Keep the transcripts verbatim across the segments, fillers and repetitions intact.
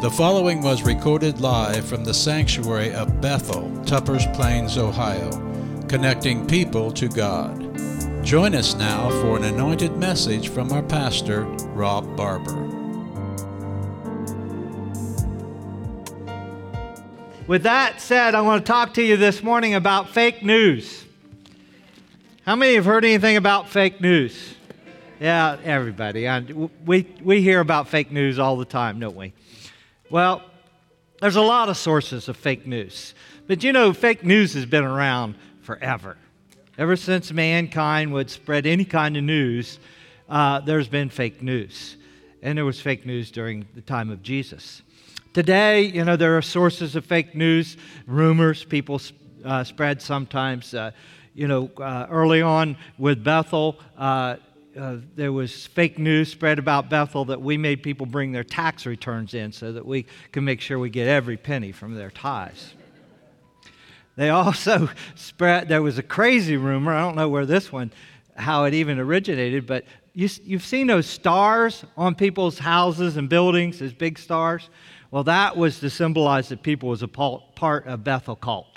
The following was recorded live from the sanctuary of Bethel, Tuppers Plains, Ohio, connecting people to God. Join us now for an anointed message from our pastor, Rob Barber. With that said, I want to talk to you this morning about fake news. How many have heard anything about fake news? Yeah, everybody. I, we, we hear about fake news all the time, don't we? Well, there's a lot of sources of fake news. But you know, fake news has been around forever. Ever since mankind would spread any kind of news, uh, there's been fake news. And there was fake news during the time of Jesus. Today, you know, there are sources of fake news, rumors people uh, spread sometimes. Uh, you know, uh, early on with Bethel, uh, uh, there was fake news spread about Bethel that we made people bring their tax returns in so that we can make sure we get every penny from their tithes. They also spread, there was a crazy rumor, I don't know where this one, how it even originated, but you, you've seen those stars on people's houses and buildings, those big stars? Well, that was to symbolize that people was a part of Bethel cult.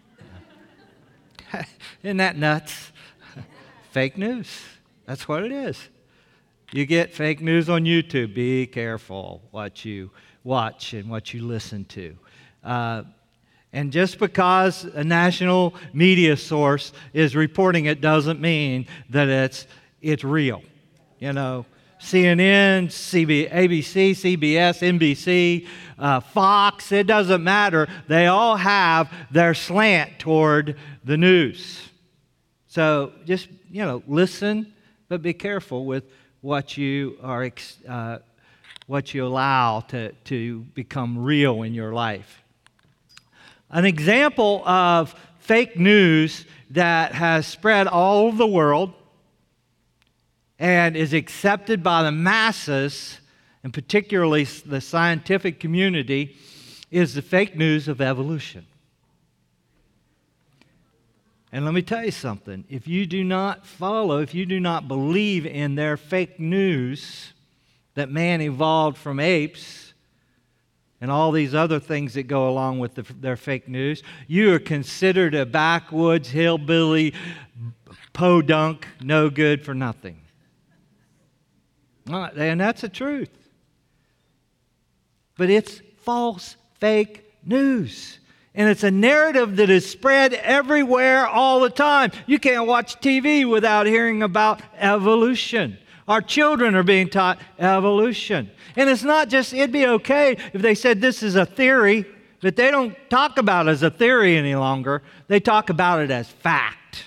Isn't that nuts? Fake news. That's what it is. You get fake news on YouTube. Be careful what you watch and what you listen to. Uh, and just because a national media source is reporting it doesn't mean that it's it's real. You know, C N N, C B, A B C, C B S, N B C, uh, Fox, it doesn't matter. They all have their slant toward the news. So just, you know, listen, but be careful with what you are, uh, what you allow to, to become real in your life. An example of fake news that has spread all over the world and is accepted by the masses, and particularly the scientific community, is the fake news of evolution. And let me tell you something. If you do not follow, if you do not believe in their fake news that man evolved from apes and all these other things that go along with the, their fake news, you are considered a backwoods, hillbilly, podunk, no good for nothing. And that's the truth. But it's false, fake news. And it's a narrative that is spread everywhere all the time. You can't watch T V without hearing about evolution. Our children are being taught evolution. And it's not just, it'd be okay if they said this is a theory, but they don't talk about it as a theory any longer. They talk about it as fact.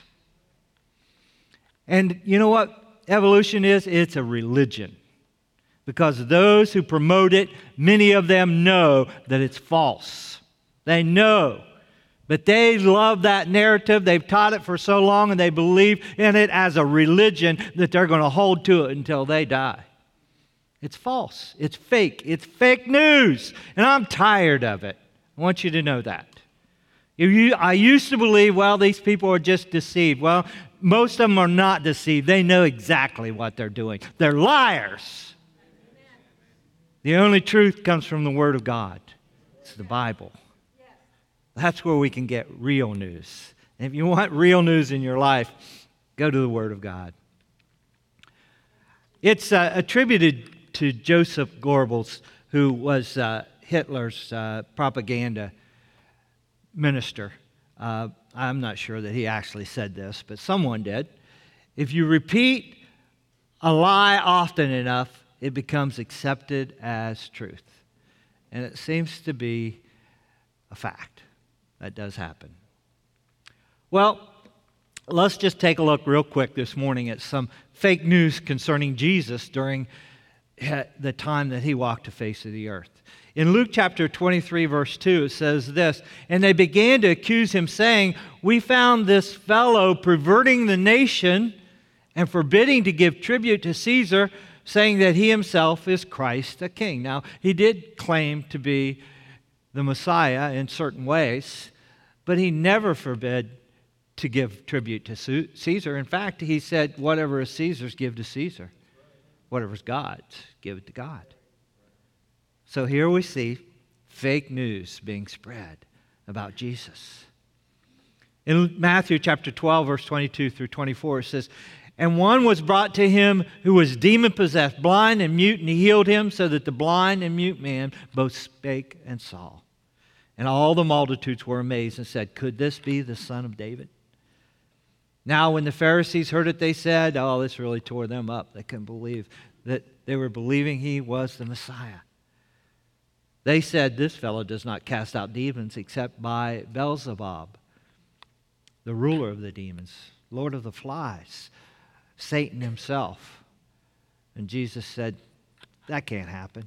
And you know what evolution is? It's a religion. Because those who promote it, many of them know that it's false. They know. But they love that narrative. They've taught it for so long and they believe in it as a religion that they're going to hold to it until they die. It's false. It's fake. It's fake news. And I'm tired of it. I want you to know that. You, I used to believe, well, these people are just deceived. Well, most of them are not deceived. They know exactly what they're doing. They're liars. The only truth comes from the Word of God. It's the Bible. That's where we can get real news. And if you want real news in your life, go to the Word of God. It's uh, attributed to Joseph Goebbels, who was uh, Hitler's uh, propaganda minister. Uh, I'm not sure that he actually said this, but someone did. If you repeat a lie often enough, it becomes accepted as truth. And it seems to be a fact. That does happen. Well, let's just take a look real quick this morning at some fake news concerning Jesus during the time that he walked the face of the earth. In Luke chapter twenty-three, verse two, it says this, "And they began to accuse him, saying, 'We found this fellow perverting the nation and forbidding to give tribute to Caesar, saying that he himself is Christ, a king.'" Now, he did claim to be the Messiah in certain ways, but he never forbid to give tribute to Caesar. In fact, he said, whatever is Caesar's, give to Caesar. Whatever's God's, give it to God. So here we see fake news being spread about Jesus. In Matthew chapter twelve, verse twenty-two through twenty-four, it says, "And one was brought to him who was demon-possessed, blind and mute, and he healed him, so that the blind and mute man both spake and saw. And all the multitudes were amazed and said, Could this be the Son of David? Now when the Pharisees heard it, they said," oh, this really tore them up. They couldn't believe that they were believing he was the Messiah. They said, "This fellow does not cast out demons except by Beelzebub, the ruler of the demons, Lord of the flies, Satan himself." And Jesus said, "That can't happen.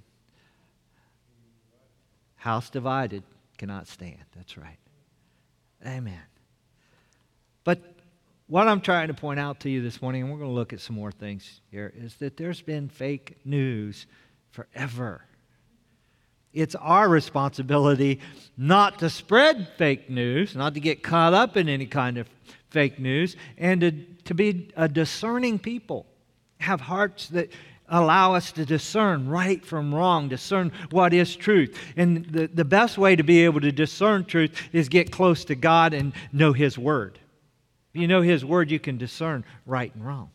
House divided cannot stand." That's right. Amen. But what I'm trying to point out to you this morning, and we're going to look at some more things here, is that there's been fake news forever. It's our responsibility not to spread fake news, not to get caught up in any kind of fake news, and to, to be a discerning people. Have hearts that allow us to discern right from wrong, discern what is truth. And the, the best way to be able to discern truth is get close to God and know His Word. If you know His Word, you can discern right and wrong.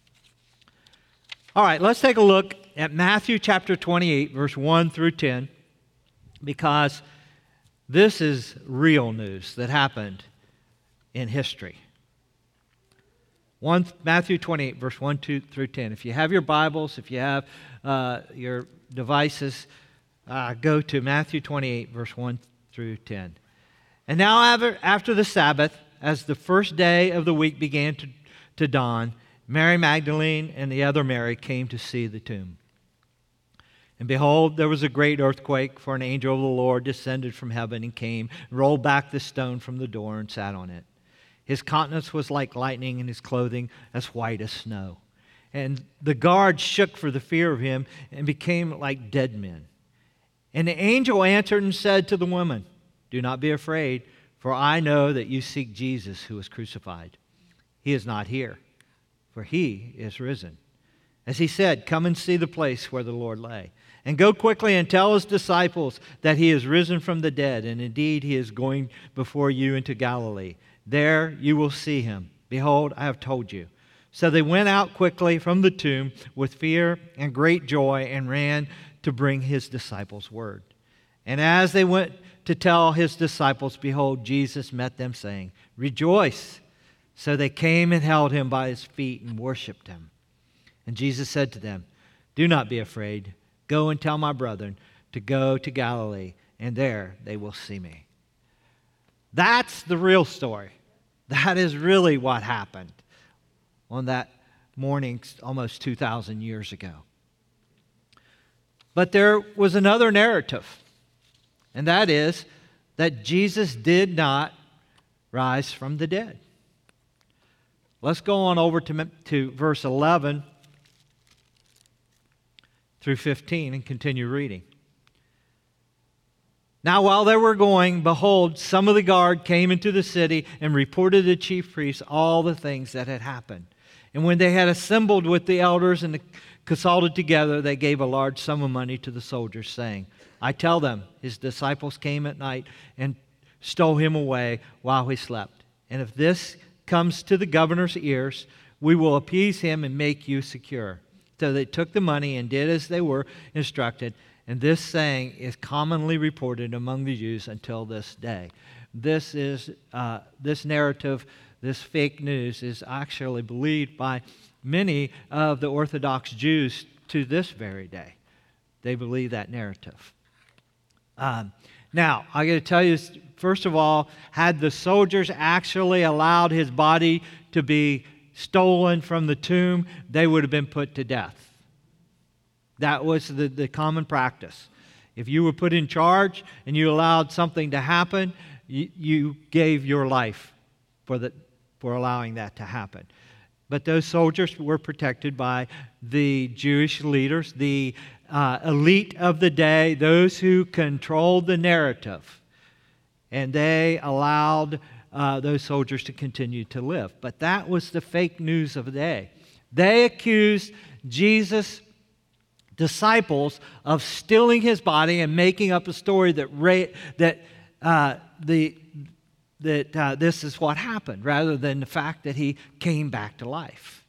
All right, let's take a look at Matthew chapter twenty-eight, verse one through ten, because this is real news that happened in history. One, Matthew twenty-eight, verse one two through ten. If you have your Bibles, if you have uh, your devices, uh, go to Matthew twenty-eight, verse one through ten. "And now after, after the Sabbath, as the first day of the week began to, to dawn, Mary Magdalene and the other Mary came to see the tomb. And behold, there was a great earthquake, for an angel of the Lord descended from heaven and came, and rolled back the stone from the door and sat on it. His countenance was like lightning, and his clothing as white as snow. And the guards shook for the fear of him and became like dead men. And the angel answered and said to the woman, 'Do not be afraid, for I know that you seek Jesus who was crucified. He is not here, for he is risen. As he said, come and see the place where the Lord lay. And go quickly and tell his disciples that he is risen from the dead, and indeed he is going before you into Galilee. There you will see him. Behold, I have told you.' So they went out quickly from the tomb with fear and great joy and ran to bring his disciples word. And as they went to tell his disciples, behold, Jesus met them, saying, 'Rejoice!' So they came and held him by his feet and worshipped him. And Jesus said to them, 'Do not be afraid. Go and tell my brethren to go to Galilee, and there they will see me.'" That's the real story. That is really what happened on that morning almost two thousand years ago. But there was another narrative, and that is that Jesus did not rise from the dead. Let's go on over to, to verse eleven through fifteen and continue reading. "Now while they were going, behold, some of the guard came into the city and reported to the chief priests all the things that had happened. And when they had assembled with the elders and consulted together, they gave a large sum of money to the soldiers, saying, 'I tell them, his disciples came at night and stole him away while he slept. And if this comes to the governor's ears, we will appease him and make you secure.' So they took the money and did as they were instructed. And this saying is commonly reported among the Jews until this day." This is uh, this narrative, this fake news, is actually believed by many of the Orthodox Jews to this very day. They believe that narrative. Um, now, I got to tell you, first of all, had the soldiers actually allowed his body to be stolen from the tomb, they would have been put to death. That was the, the common practice. If you were put in charge and you allowed something to happen, you, you gave your life for, the, for allowing that to happen. But those soldiers were protected by the Jewish leaders, the uh, elite of the day, those who controlled the narrative. And they allowed uh, those soldiers to continue to live. But that was the fake news of the day. They accused Jesus disciples of stealing his body and making up a story that ra- that uh, the that uh, this is what happened, rather than the fact that he came back to life.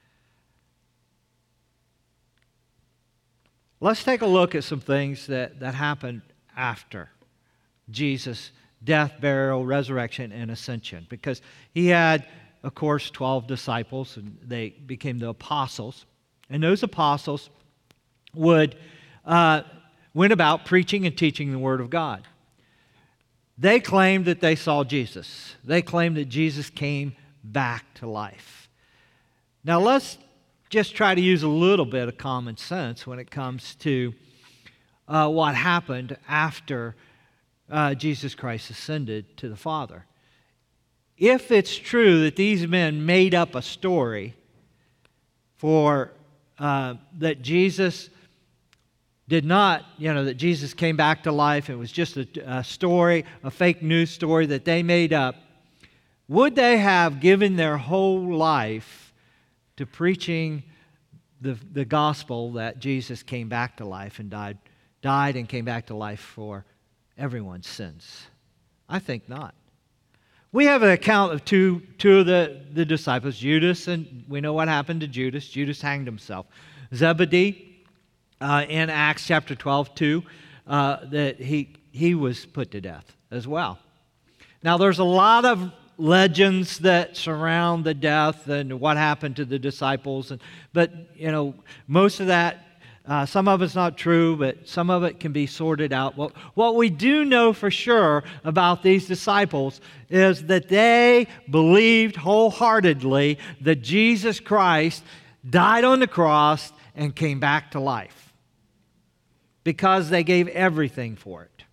Let's take a look at some things that, that happened after Jesus' death, burial, resurrection, and ascension. Because he had, of course, twelve disciples, and they became the apostles. And those apostles would uh, went about preaching and teaching the Word of God. They claimed that they saw Jesus. They claimed that Jesus came back to life. Now let's just try to use a little bit of common sense when it comes to uh, what happened after uh, Jesus Christ ascended to the Father. If it's true that these men made up a story for uh, that Jesus did not, you know, that Jesus came back to life, it was just a, a story, a fake news story that they made up, would they have given their whole life to preaching the, the gospel that Jesus came back to life and died, died and came back to life for everyone's sins? I think not. We have an account of two, two of the, the disciples, Judas, and we know what happened to Judas. Judas hanged himself. Zebedee, uh, in Acts chapter twelve, two, uh, that he, he was put to death as well. Now, there's a lot of legends that surround the death and what happened to the disciples, and but, you know, most of that, Uh, some of it's not true, but some of it can be sorted out. What, what we do know for sure about these disciples is that they believed wholeheartedly that Jesus Christ died on the cross and came back to life, because they gave everything for it.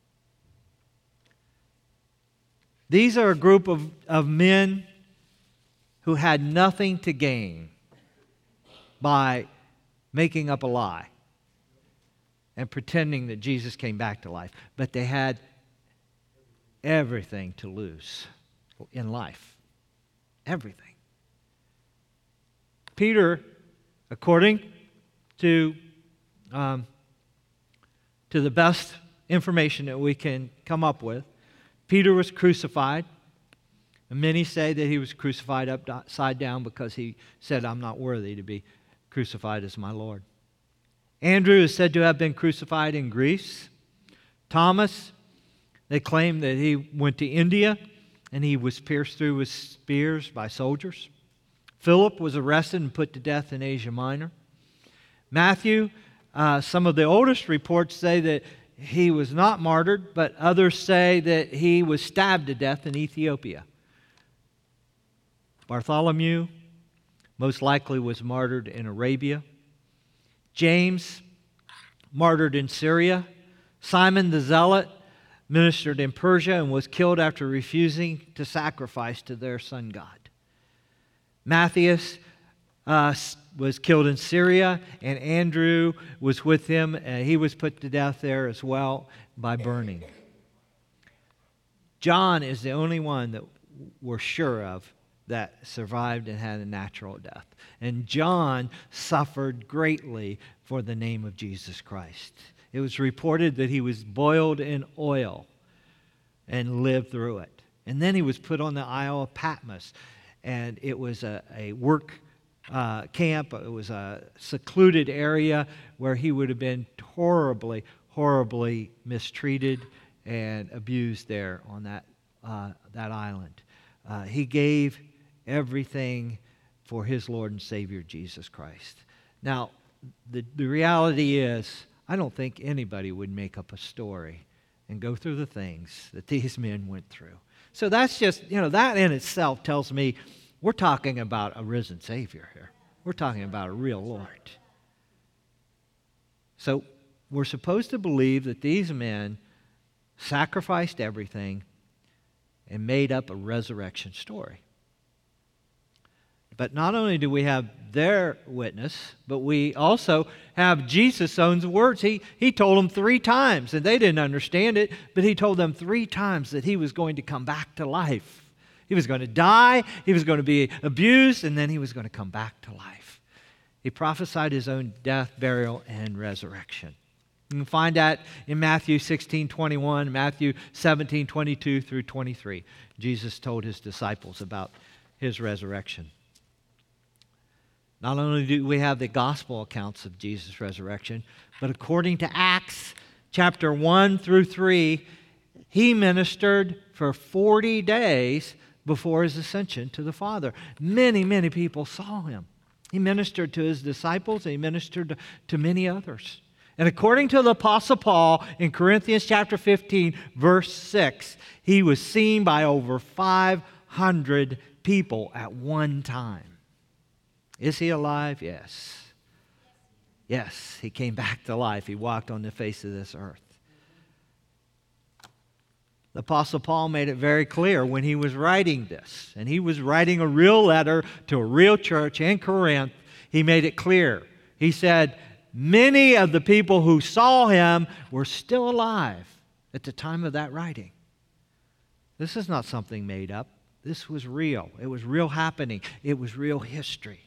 These are a group of, of men who had nothing to gain by making up a lie and pretending that Jesus came back to life. But they had everything to lose in life. Everything. Peter, according to, um, to the best information that we can come up with, Peter was crucified. And many say that he was crucified upside down because he said, "I'm not worthy to be crucified as my Lord." Andrew is said to have been crucified in Greece. Thomas, they claim that he went to India and he was pierced through with spears by soldiers. Philip was arrested and put to death in Asia Minor. Matthew, uh, some of the oldest reports say that he was not martyred, but others say that he was stabbed to death in Ethiopia. Bartholomew most likely was martyred in Arabia. James, martyred in Syria. Simon the Zealot ministered in Persia and was killed after refusing to sacrifice to their sun god. Matthias uh, was killed in Syria, and Andrew was with him, and he was put to death there as well by burning. John is the only one that we're sure of that survived and had a natural death. And John suffered greatly for the name of Jesus Christ. It was reported that he was boiled in oil and lived through it. And then he was put on the Isle of Patmos, and it was a, a work uh, camp. It was a secluded area where he would have been horribly, horribly mistreated and abused there on that, uh, that island. Uh, he gave everything for his Lord and Savior, Jesus Christ. Now, the, the reality is, I don't think anybody would make up a story and go through the things that these men went through. So that's just, you know, that in itself tells me we're talking about a risen Savior here. We're talking about a real Lord. So we're supposed to believe that these men sacrificed everything and made up a resurrection story. But not only do we have their witness, but we also have Jesus' own words. He, he told them three times, and they didn't understand it, but he told them three times that he was going to come back to life. He was going to die, he was going to be abused, and then he was going to come back to life. He prophesied his own death, burial, and resurrection. You can find that in Matthew sixteen twenty-one, Matthew seventeen twenty-two through twenty-three. Jesus told his disciples about his resurrection. Not only do we have the gospel accounts of Jesus' resurrection, but according to Acts chapter one through three, he ministered for forty days before his ascension to the Father. Many, many people saw him. He ministered to his disciples, and he ministered to, to many others. And according to the Apostle Paul in Corinthians chapter fifteen, verse six, he was seen by over five hundred people at one time. Is he alive? Yes. Yes, he came back to life. He walked on the face of this earth. The Apostle Paul made it very clear when he was writing this, and he was writing a real letter to a real church in Corinth. He made it clear. He said, many of the people who saw him were still alive at the time of that writing. This is not something made up. This was real. It was real happening. It was real history.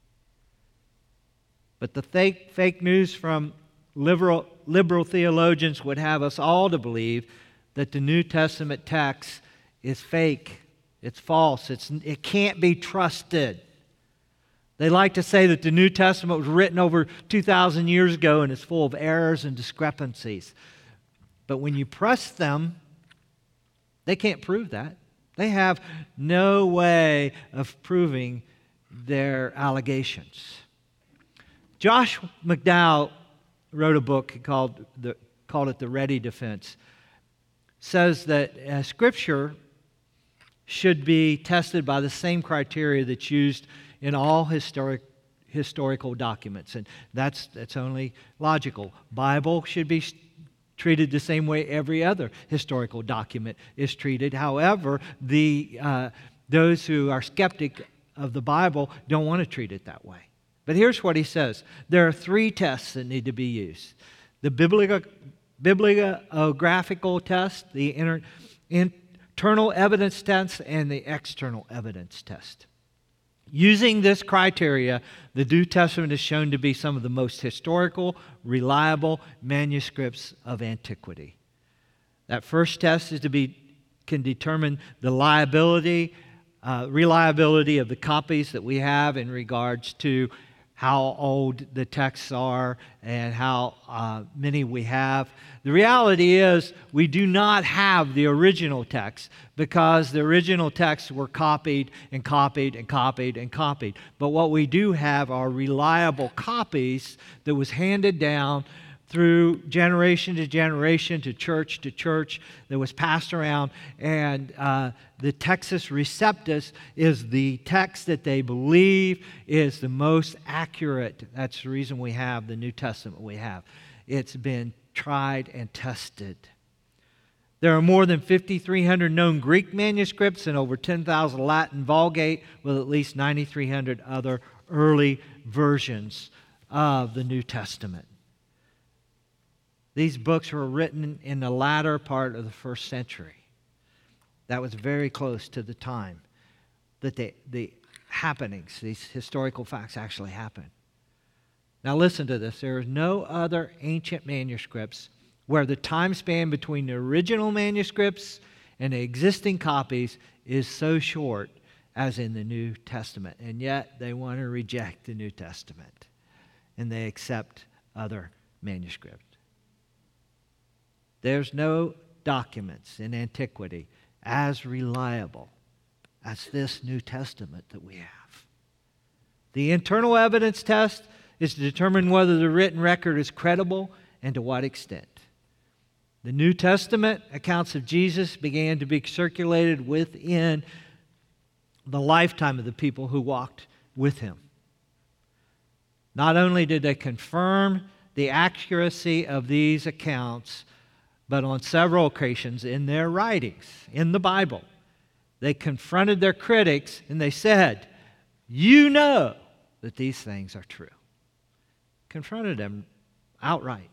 But the fake, fake news from liberal, liberal theologians would have us all to believe that the New Testament text is fake. It's false. It's, it can't be trusted. They like to say that the New Testament was written over two thousand years ago and is full of errors and discrepancies. But when you press them, they can't prove that. They have no way of proving their allegations. Josh McDowell wrote a book called, the, called it The Ready Defense. Says that uh, Scripture should be tested by the same criteria that's used in all historic, historical documents. And that's, that's only logical. Bible should be treated the same way every other historical document is treated. However, the, uh, those who are skeptic of the Bible don't want to treat it that way. But here's what he says. There are three tests that need to be used. The biblical, bibliographical test, the inter, internal evidence test, and the external evidence test. Using this criteria, the New Testament is shown to be some of the most historical, reliable manuscripts of antiquity. That first test is to be can determine the liability, uh, reliability of the copies that we have in regards to how old the texts are and how uh, many we have. The reality is we do not have the original text because the original texts were copied and copied and copied and copied. But what we do have are reliable copies that was handed down through generation to generation, to church to church, that was passed around. And uh, the Textus Receptus is the text that they believe is the most accurate. That's the reason we have the New Testament we have. It's been tried and tested. There are more than fifty-three hundred known Greek manuscripts and over ten thousand Latin Vulgate, with at least ninety-three hundred other early versions of the New Testament. These books were written in the latter part of the first century. That was very close to the time that the, the happenings, these historical facts actually happened. Now listen to this. There is no other ancient manuscripts where the time span between the original manuscripts and the existing copies is so short as in the New Testament. And yet they want to reject the New Testament and they accept other manuscripts. There's no documents in antiquity as reliable as this New Testament that we have. The internal evidence test is to determine whether the written record is credible and to what extent. The New Testament accounts of Jesus began to be circulated within the lifetime of the people who walked with him. Not only did they confirm the accuracy of these accounts, but on several occasions in their writings, in the Bible, they confronted their critics and they said, "You know that these things are true." Confronted them outright.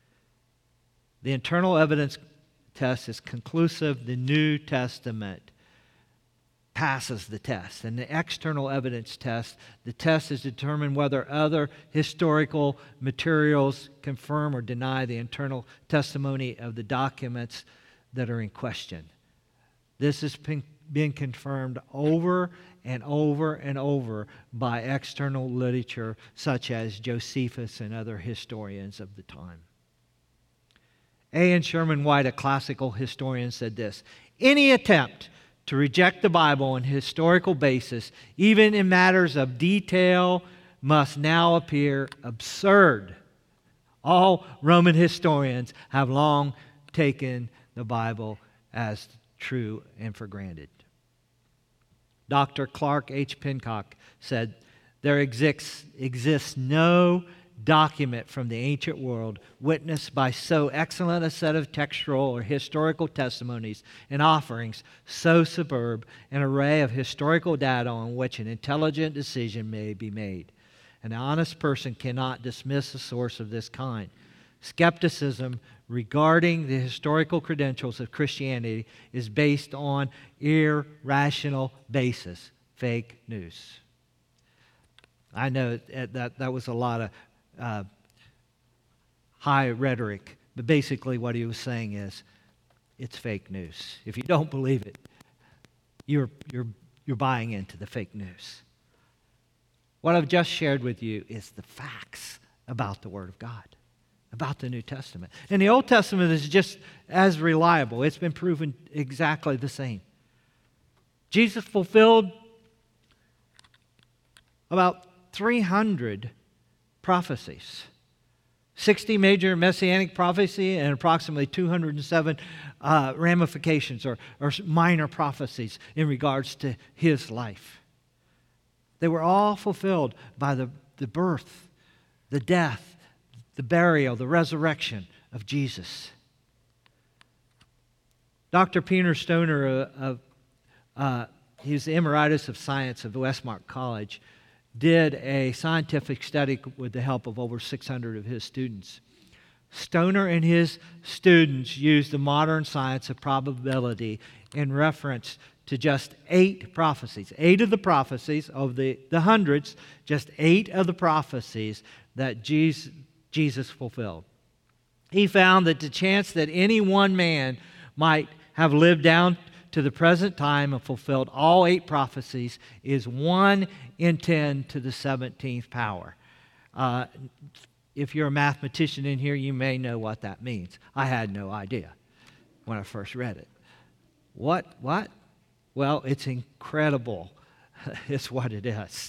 The internal evidence test is conclusive. The New Testament passes the test. And the external evidence test, the test is determined whether other historical materials confirm or deny the internal testimony of the documents that are in question. This has been, been confirmed over and over and over by external literature such as Josephus and other historians of the time. A. N. Sherman White, a classical historian, said this: "Any attempt to reject the Bible on a historical basis, even in matters of detail, must now appear absurd. All Roman historians have long taken the Bible as true and for granted." Doctor Clark H. Pincock said, "There exists, exists no document from the ancient world witnessed by so excellent a set of textual or historical testimonies and offerings, so superb an array of historical data on which an intelligent decision may be made. An honest person cannot dismiss a source of this kind. Skepticism regarding the historical credentials of Christianity is based on irrational basis, fake news." I know that that, that was a lot of uh, high rhetoric, but basically what he was saying is, it's fake news. If you don't believe it, you're, you're, you're buying into the fake news. What I've just shared with you is the facts about the Word of God, about the New Testament. And the Old Testament is just as reliable. It's been proven exactly the same. Jesus fulfilled about three hundred prophecies, sixty major messianic prophecy and approximately two hundred seven uh, ramifications or, or minor prophecies in regards to his life. They were all fulfilled by the, the birth, the death, the burial, the resurrection of Jesus. Doctor Peter Stoner, uh, uh, he's the Emeritus of Science of Westmark College, did a scientific study with the help of over six hundred of his students. Stoner and his students used the modern science of probability in reference to just eight prophecies. Eight of the prophecies, of the, the hundreds, just eight of the prophecies that Jesus, Jesus fulfilled. He found that the chance that any one man might have lived down to the present time and fulfilled all eight prophecies is one in ten to the seventeenth power. Uh, if you're a mathematician in here, you may know what that means. I had no idea when I first read it. What? What? Well, it's incredible. It's what it is.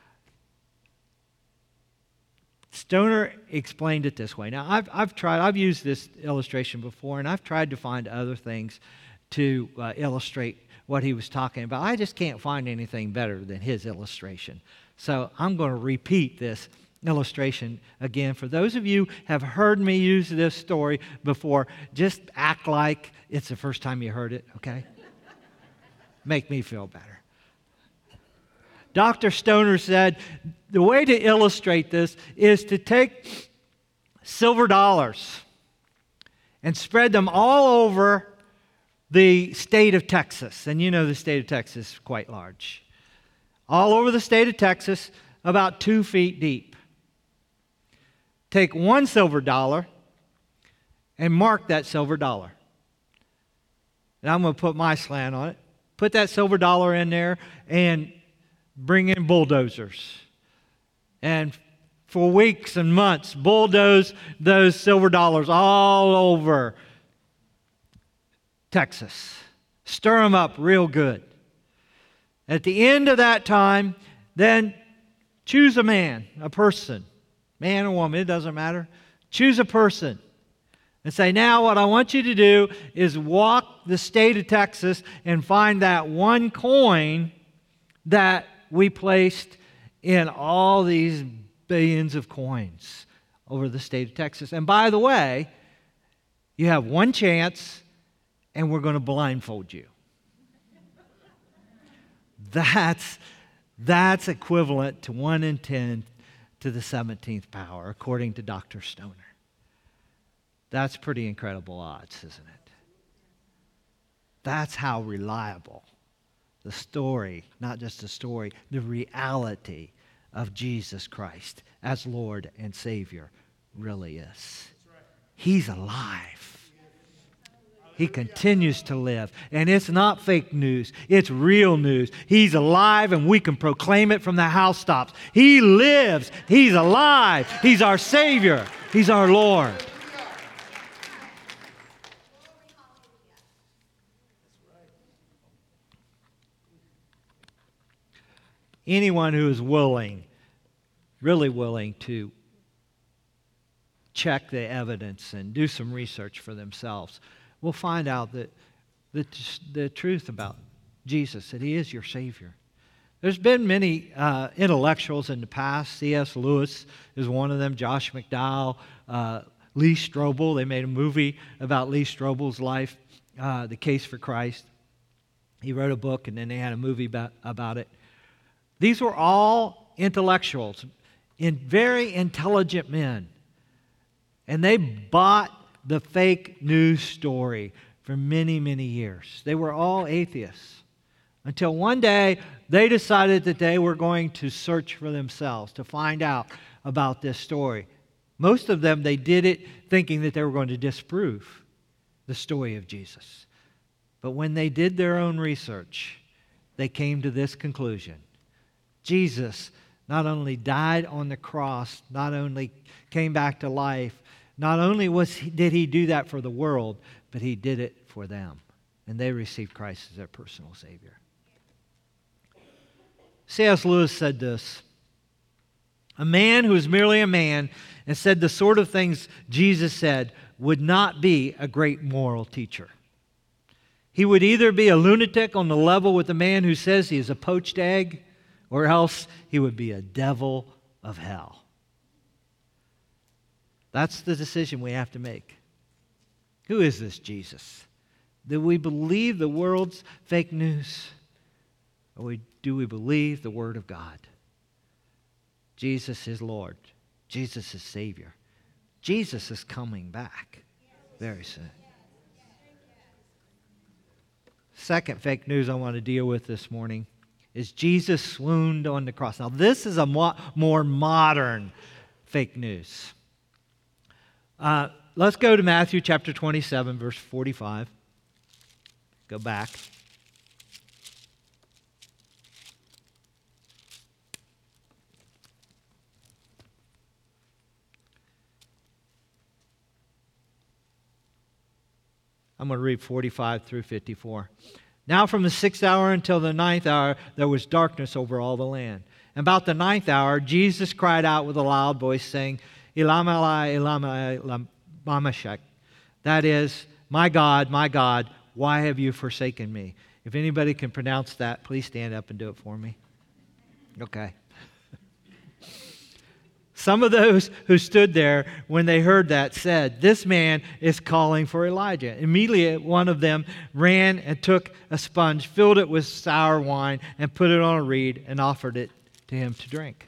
Stoner explained it this way. Now, I've, I've tried, I've used this illustration before, and I've tried to find other things to uh, illustrate what he was talking about. I just can't find anything better than his illustration. So I'm going to repeat this illustration again. For those of you who have heard me use this story before, just act like it's the first time you heard it, okay? Make me feel better. Doctor Stoner said the way to illustrate this is to take silver dollars and spread them all over the state of Texas. And you know the state of Texas is quite large. All over the state of Texas, about two feet deep. Take one silver dollar and mark that silver dollar. And I'm going to put my slant on it. Put that silver dollar in there and bring in bulldozers. And for weeks and months, bulldoze those silver dollars all over Texas. Stir them up real good. At the end of that time, then choose a man, a person, man or woman, it doesn't matter. Choose a person and say, now what I want you to do is walk the state of Texas and find that one coin that we placed in all these billions of coins over the state of Texas. And by the way, you have one chance, and we're going to blindfold you. That's, that's equivalent to one in ten to the seventeenth power, according to Doctor Stoner. That's pretty incredible odds, isn't it? That's how reliable the story, not just the story, the reality of Jesus Christ as Lord and Savior really is. He's alive. He continues to live. And it's not fake news. It's real news. He's alive and we can proclaim it from the housetops. He lives. He's alive. He's our Savior. He's our Lord. Anyone who is willing, really willing to check the evidence and do some research for themselves will find out that the, the truth about Jesus, that He is your Savior. There's been many uh, intellectuals in the past. C S Lewis is one of them, Josh McDowell, uh, Lee Strobel. They made a movie about Lee Strobel's life, uh, The Case for Christ. He wrote a book and then they had a movie about, about it. These were all intellectuals, in very intelligent men. And they bought the fake news story for many, many years. They were all atheists until one day they decided that they were going to search for themselves to find out about this story. Most of them, they did it thinking that they were going to disprove the story of Jesus. But when they did their own research, they came to this conclusion. Jesus not only died on the cross, not only came back to life, not only was he, did He do that for the world, but He did it for them. And they received Christ as their personal Savior. C S Lewis said this, "A man who is merely a man and said the sort of things Jesus said would not be a great moral teacher. He would either be a lunatic on the level with the man who says he is a poached egg, or else he would be a devil of hell." That's the decision we have to make. Who is this Jesus? Do we believe the world's fake news? Or do we believe the Word of God? Jesus is Lord. Jesus is Savior. Jesus is coming back very soon. Second fake news I want to deal with this morning is Jesus swooned on the cross. Now, this is a mo- more modern fake news. Uh, let's go to Matthew chapter twenty-seven, verse forty-five. Go back. I'm going to read forty-five through fifty-four. "Now from the sixth hour until the ninth hour, there was darkness over all the land. And about the ninth hour, Jesus cried out with a loud voice, saying, Elama, Elama, Lamashek. That is, my God, my God, why have you forsaken me?" If anybody can pronounce that, please stand up and do it for me. Okay. Some of those who stood there when they heard that said, "This man is calling for Elijah." Immediately one of them ran and took a sponge, filled it with sour wine, and put it on a reed and offered it to him to drink.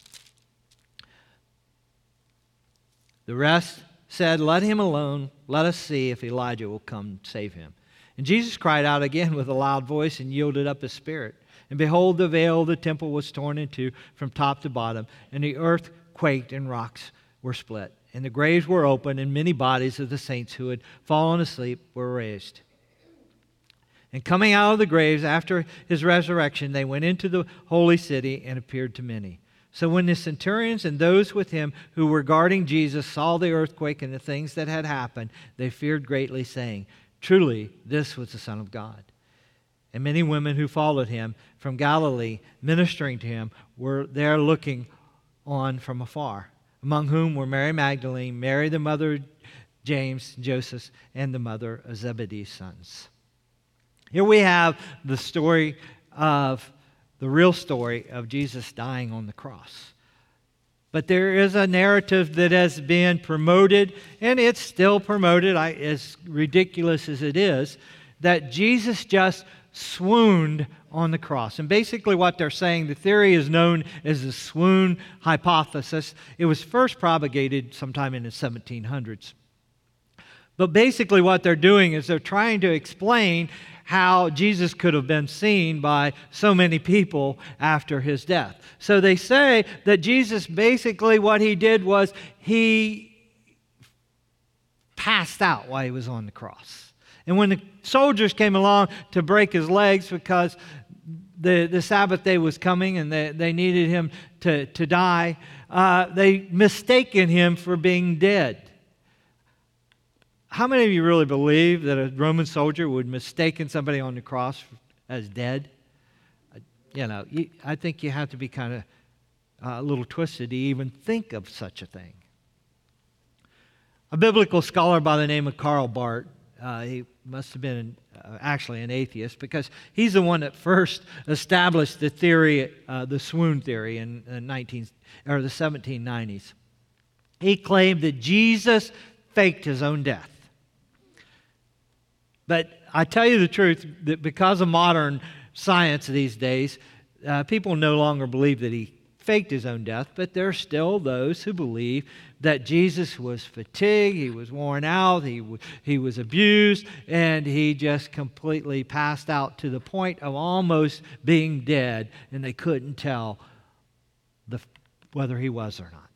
The rest said, "Let him alone. Let us see if Elijah will come save him." And Jesus cried out again with a loud voice and yielded up his spirit. And behold, the veil of the temple was torn in two from top to bottom, and the earth quaked and rocks were split. And the graves were opened, and many bodies of the saints who had fallen asleep were raised. And coming out of the graves after his resurrection, they went into the holy city and appeared to many. So when the centurions and those with him who were guarding Jesus saw the earthquake and the things that had happened, they feared greatly, saying, "Truly, this was the Son of God." And many women who followed him from Galilee, ministering to him, were there looking on from afar, among whom were Mary Magdalene, Mary the mother of James, Joseph, and the mother of Zebedee's sons. Here we have the story of the real story of Jesus dying on the cross. But there is a narrative that has been promoted, and it's still promoted, I, as ridiculous as it is, that Jesus just swooned on the cross. And basically what they're saying, the theory is known as the swoon hypothesis. It was first propagated sometime in the seventeen hundreds. But basically what they're doing is they're trying to explain how Jesus could have been seen by so many people after his death. So they say that Jesus basically what he did was he passed out while he was on the cross. And when the soldiers came along to break his legs because the, the Sabbath day was coming and they, they needed him to, to die, uh, they mistaken him for being dead. How many of you really believe that a Roman soldier would mistaken somebody on the cross as dead? You know, you, I think you have to be kind of uh, a little twisted to even think of such a thing. A biblical scholar by the name of Karl Barth, uh, he must have been an, uh, actually an atheist because he's the one that first established the theory, uh, the swoon theory in the nineteen or the seventeen nineties. He claimed that Jesus faked his own death. But I tell you the truth, that because of modern science these days, uh, people no longer believe that he faked his own death, but there are still those who believe that Jesus was fatigued, he was worn out, he, w- he was abused, and he just completely passed out to the point of almost being dead, and they couldn't tell the, whether he was or not.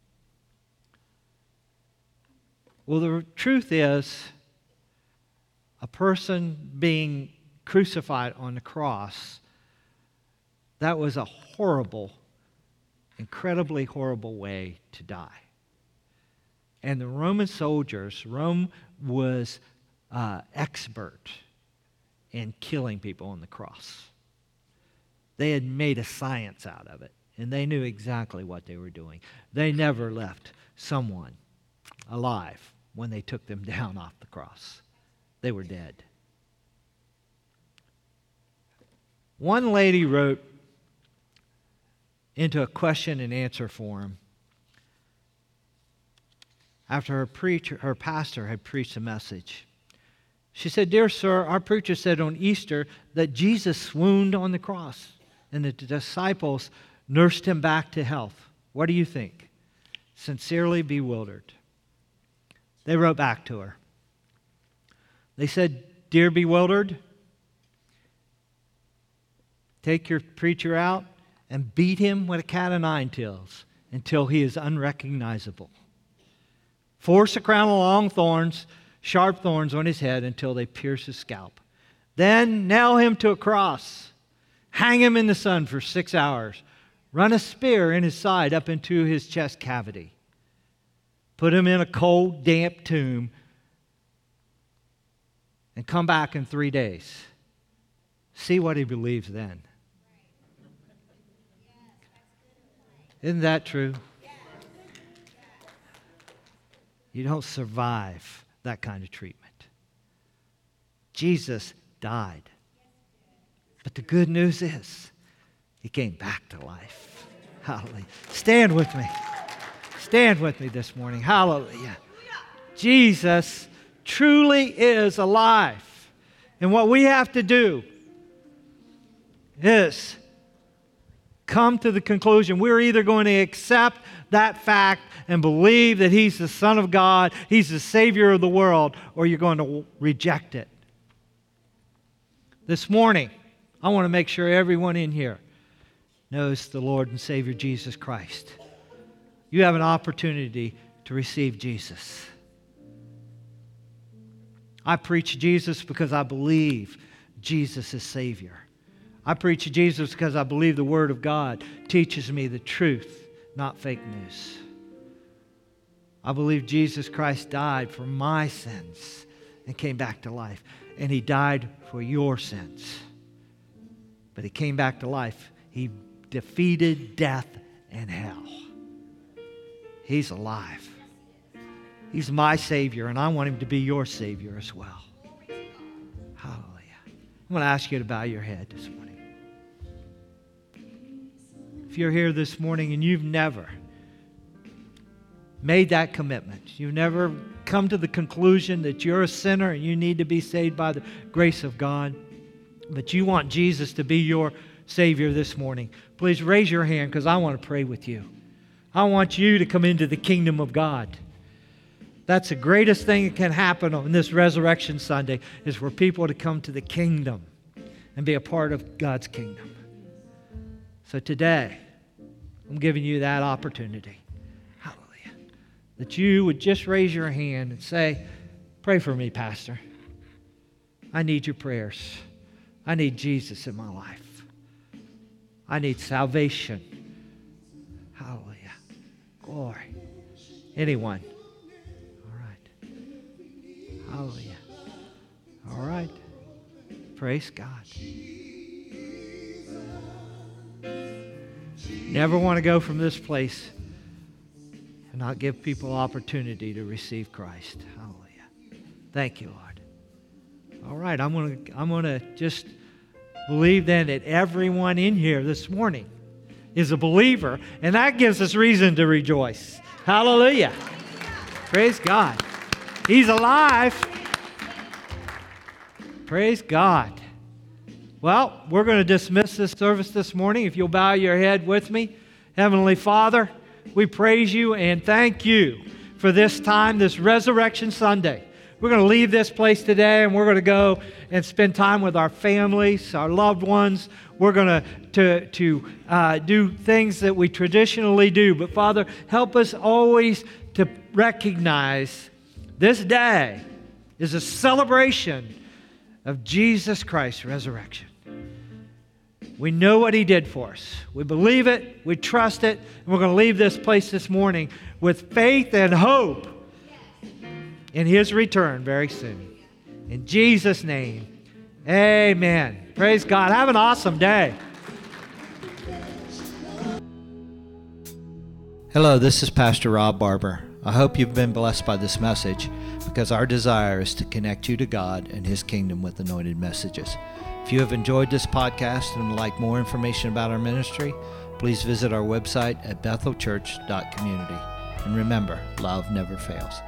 Well, the truth is, a person being crucified on the cross, that was a horrible, incredibly horrible way to die. And the Roman soldiers, Rome was uh, expert in killing people on the cross. They had made a science out of it, and they knew exactly what they were doing. They never left someone alive when they took them down off the cross. They were dead. One lady wrote into a question and answer forum after her preacher, her pastor had preached a message. She said, "Dear sir, our preacher said on Easter that Jesus swooned on the cross and that the disciples nursed him back to health. What do you think?" Sincerely bewildered. They wrote back to her. They said, "Dear bewildered, take your preacher out and beat him with a cat o' nine tails until he is unrecognizable. Force a crown of long thorns, sharp thorns on his head until they pierce his scalp. Then nail him to a cross. Hang him in the sun for six hours. Run a spear in his side up into his chest cavity. Put him in a cold, damp tomb and come back in three days. See what he believes then." Isn't that true? You don't survive that kind of treatment. Jesus died. But the good news is, he came back to life. Hallelujah. Stand with me. Stand with me this morning. Hallelujah. Jesus truly is alive. And what we have to do is come to the conclusion we're either going to accept that fact and believe that he's the Son of God, he's the Savior of the world, or you're going to reject it. This morning, I want to make sure everyone in here knows the Lord and Savior Jesus Christ. You have an opportunity to receive Jesus. I preach Jesus because I believe Jesus is Savior. I preach Jesus because I believe the Word of God teaches me the truth, not fake news. I believe Jesus Christ died for my sins and came back to life. And He died for your sins. But He came back to life. He defeated death and hell. He's alive. He's my Savior, and I want Him to be your Savior as well. Hallelujah. I'm going to ask you to bow your head this morning. If you're here this morning and you've never made that commitment, you've never come to the conclusion that you're a sinner and you need to be saved by the grace of God, but you want Jesus to be your Savior this morning, please raise your hand because I want to pray with you. I want you to come into the kingdom of God. That's the greatest thing that can happen on this Resurrection Sunday, is for people to come to the kingdom and be a part of God's kingdom. So today, I'm giving you that opportunity. Hallelujah. That you would just raise your hand and say, pray for me, Pastor. I need your prayers. I need Jesus in my life. I need salvation. Hallelujah. Glory. Anyone? All right. Hallelujah. All right. Praise God. Never want to go from this place and not give people opportunity to receive Christ. Hallelujah. Thank you, Lord. All right, I'm going to I'm going to just believe then that everyone in here this morning is a believer, and that gives us reason to rejoice. Hallelujah. Praise God. He's alive. Praise God. Well, we're going to dismiss this service this morning. If you'll bow your head with me. Heavenly Father, we praise you and thank you for this time, this Resurrection Sunday. We're going to leave this place today, and we're going to go and spend time with our families, our loved ones. We're going to to, to uh, do things that we traditionally do. But Father, help us always to recognize this day is a celebration of Jesus Christ's resurrection. We know what He did for us. We believe it. We trust it. And we're going to leave this place this morning with faith and hope in His return very soon. In Jesus' name, amen. Praise God. Have an awesome day. Hello, this is Pastor Rob Barber. I hope you've been blessed by this message, because our desire is to connect you to God and His kingdom with anointed messages. If you have enjoyed this podcast and would like more information about our ministry, please visit our website at bethel church dot community. And remember, love never fails.